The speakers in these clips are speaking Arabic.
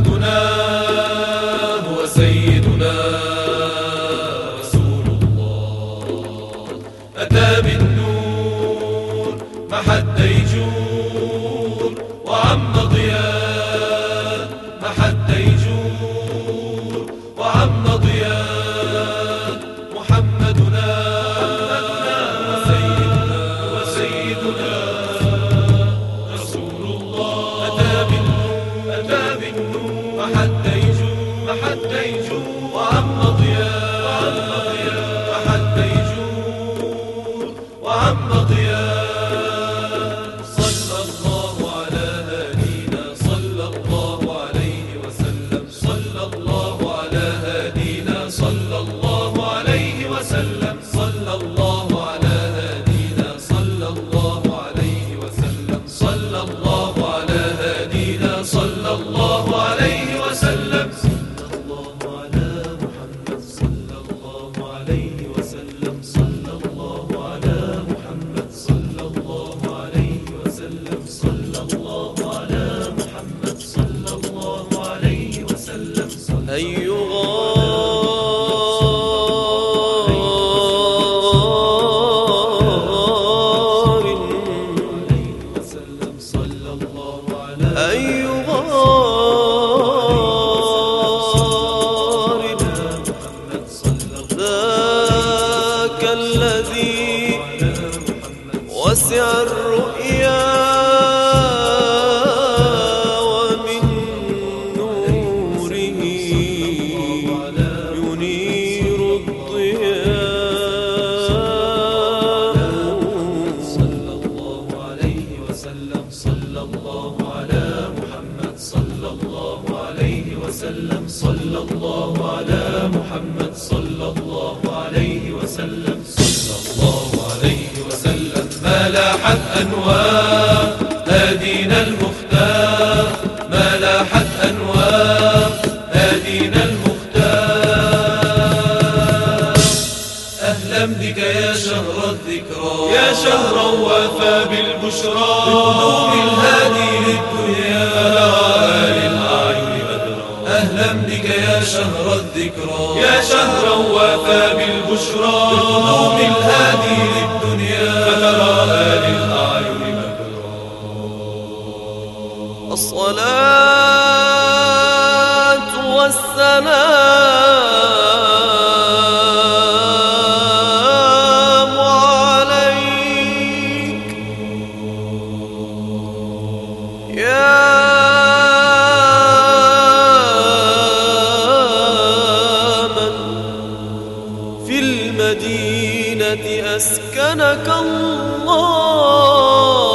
محمدنا هو سيدنا رسول الله، أتى بالنور محى الديجور وعم ضياء، محى الديجور وعم ضياء. محمدنا وسيدنا رسول الله، أتى بالنور محى الديجور وعم ضياء، محى الديجور وعم ضياء. صلى الله على هادينا صلى الله عليه وسلم، صلى الله على هادينا صلى الله عليه وسلم، صلى الله على هادينا صلى الله عليه وسلم، صلى الله على هادينا صلى الله عليه وسلم. صلى الله على محمد صلى الله عليه وسلم، صلى الله على محمد صلى الله عليه وسلم، صلى الله على محمد صلى الله عليه وسلم. أي غار وسلم صلى الله على أي غار محمد صلى ذاك الذي وسع الرؤيا ومن نوره ينير الضياء. صلى الله عليه وسلم، صلى الله على محمد صلى الله عليه وسلم، صلى الله على محمد صلى الله عليه وسلم، صلى الله عليه وسلم. ما لاحت أنوار هادينا المختار، ما لاحت أنوار هادينا المختار. أهلا بك يا شهر الذكرى، يا شهرا وافى بالبشرى، بقدوم الهادي للدنيا فنرى للأعين بدرا. أهلا بك يا شهر الذكرى، يا شهرا وافى بالبشرى، بقدوم الهادي للدنيا فنرى للأعين بدرا. الصلاة والسلام عليك يا من في المدينة أسكنك الله.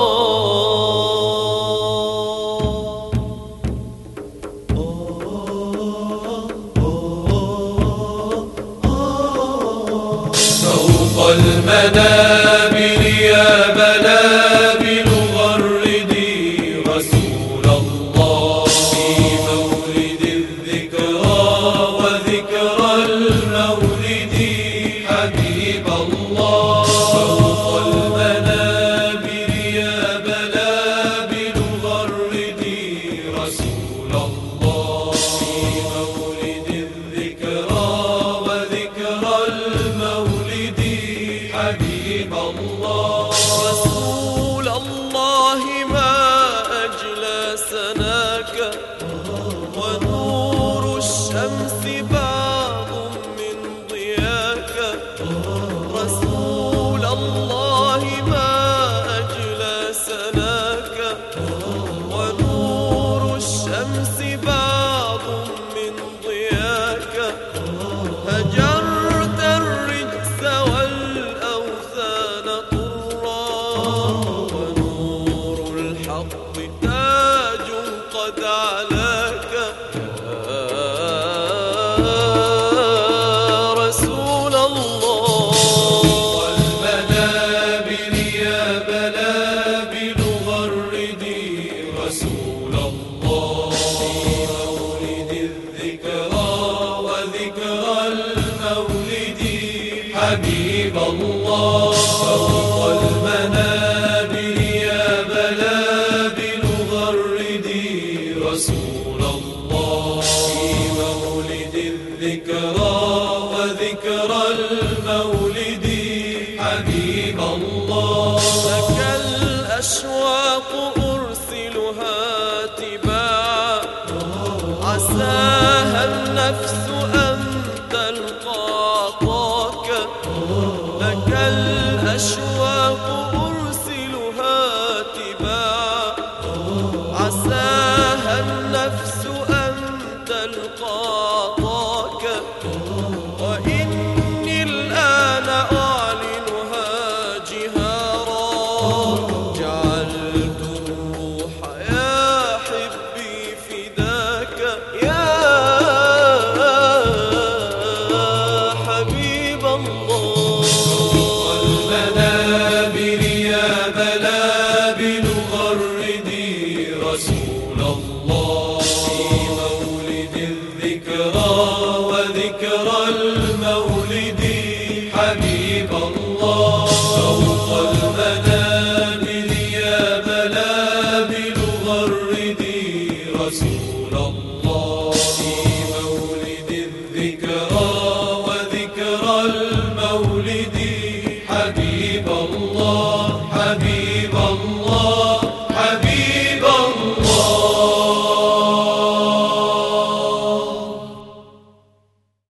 فوق المنابر يا بلابل غردي رسول الله، في مولد الذكرى وذكرى المولد حبيب الله. فوق المنابر يا بلابل غردي رسول الله، في مولد الذكرى وذكرى المولد حبيب الله. رسول الله ما أجلى سناك، ونور الشمس بعض من ضياك. رسول الله ما أجلى سناك، ونور الشمس بعض من ضياك. هجرت الرجس والأوثان طرا، ونور الحق تاج قد علاك. يا رسول الله، والمنابر يا بلابل غردي رسول الله، في مولد الذكرى وذكرى المولد حبيب الله. فوق المنابر يا بلابل غردي رسول الله، الأشواق أرسلها تباعا عساها النفس أن تلقى عطاك لك الأشواق أرسلها تباعا عساها النفس أن تلقى عطاك وإني الآن أعلنها جهارا جعلت الروح يا حبي فداك يا حبيب الله والمنابر يا بلابل غردي رسول الله في مولد الذكرى وذكرى المولد حبيب الله فوق المنابر يا بلابل غردي رسول الله في مولد الذكرى وذكرى المولد حبيب الله